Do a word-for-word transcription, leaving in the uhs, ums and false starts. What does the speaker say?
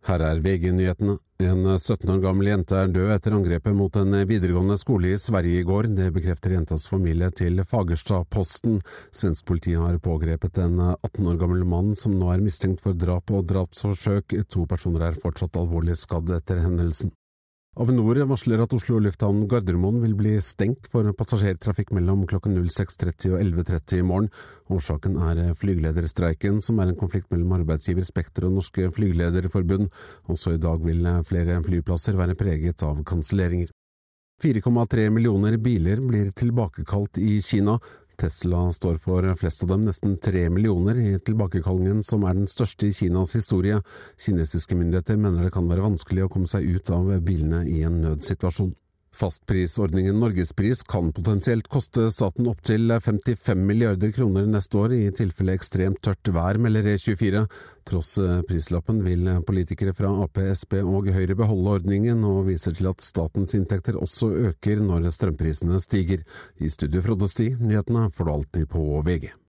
Her er V G-nyhetene. En sytten år gammel jente er død etter angrepet mot en videregående skole i Sverige i går. Det bekrefter jentas familie til Fagersta-Posten. Svensk politi har pågrepet en atten år gammel mann som nå er mistenkt for drap og drapsforsøk. To personer er fortsatt alvorlig skadd etter hendelsen. Avinor varsler at Oslo lufthavn Gardermoen vil bli stengt for passasjertrafikk mellom klokken seks tretti og elleve tretti i morgen. Årsaken er flygelederstreiken, som er en konflikt mellom arbeidsgiver Spekter og Norske Flygelederforbund. Også i dag vil flere flyplasser være preget av kanselleringer. fire komma tre millioner biler blir tilbakekalt i Kina. Tesla står for flest av dem, nesten tre millioner i tilbakekallingen, som er den største i Kinas historie. Kinesiske myndigheter mener det kan være vanskelig å komme seg ut av bilene i en nødsituasjon. Fastprisordningen Norgespris kan potensielt koste staten opp til femtifem milliarder kroner neste år i tilfelle ekstremt tørt vær, melder E tjuefire. Tross prislappen vil politikere fra Ap, Sp og Høyre beholde ordningen, og viser til at statens inntekter også øker når strømprisene stiger. I studio Frode Sti, nyhetene får du alltid på V G.